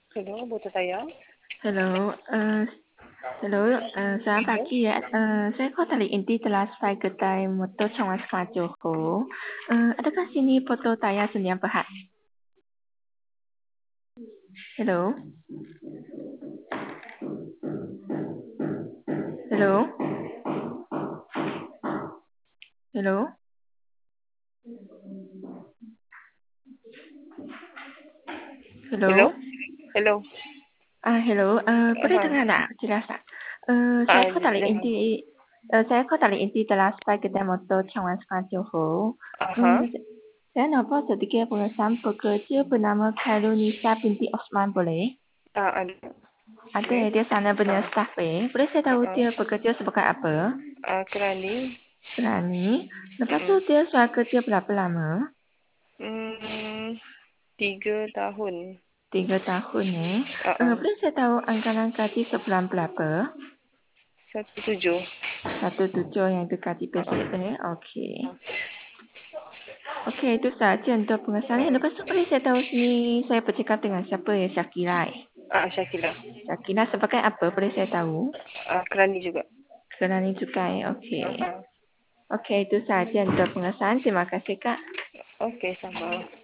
Hello, Bu Taya. Hello, selamat pagi ya. Saya call dari inti telah sampai kedai motor Chongwan Square Johor. Adakah sini foto Taya Seniam Berhad? Hello, hello, hello, hello. Hello? Hello. Hello. Boleh Aha. dengar tak? Jelas tak? Ah, dengar. Saya call dari inti telah sampai kedai motor Chongwan Square Johor. Aha. Saya nampak sedikit pengesahan pekerja bernama Khairunisa binti Osman boleh? Ada. Ada, Okay. dia sana punya Ah, staff Boleh saya tahu ah, dia bekerja sebagai apa? Kerani. Kerani. Lepas tu Mm, dia sudah kerja berapa lama? mm, 3 tahun. 3 tahun Ah, Boleh saya tahu anggaran gaji sebulan berapa? 17. 17 yang itu gaji basic Ah, Okey. ah, Okey, itu sahaja untuk pengesahan. Lepas tu boleh saya tahu sini saya bercakap dengan siapa ya? Syakira Syakila. Syakira sebagai apa? Boleh saya tahu? Kerani juga. Kerani juga Okey. Ah, Okey, itu sahaja untuk pengesahan. Terima kasih Kak. okay, sama.